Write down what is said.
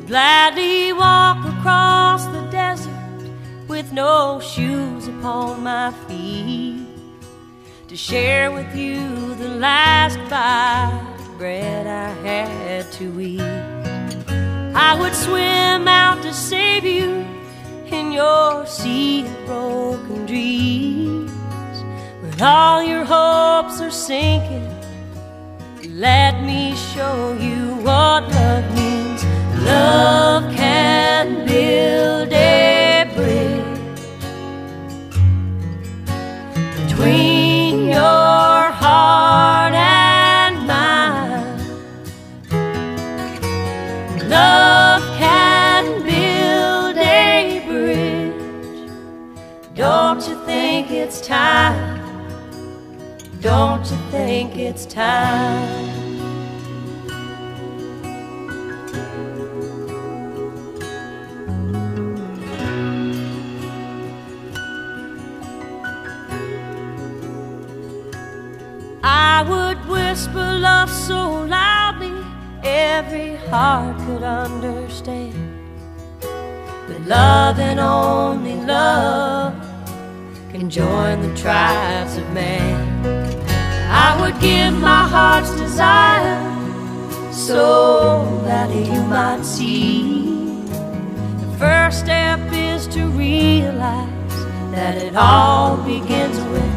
gladly walk across the desert with no shoes upon my feet, to share with you the last bite of bread I had to eat. I would swim out to save you in your sea of broken dreams. When all your hopes are sinking, let me show you what love means. Love can build a bridge between your heart and mine. Love can build a bridge. Don't you think it's time? Don't you think it's time? I would whisper love so loudly every heart could understand, that love and only love can join the tribes of man. I would give my heart's desire so that you might see. The first step is to realize that it all begins with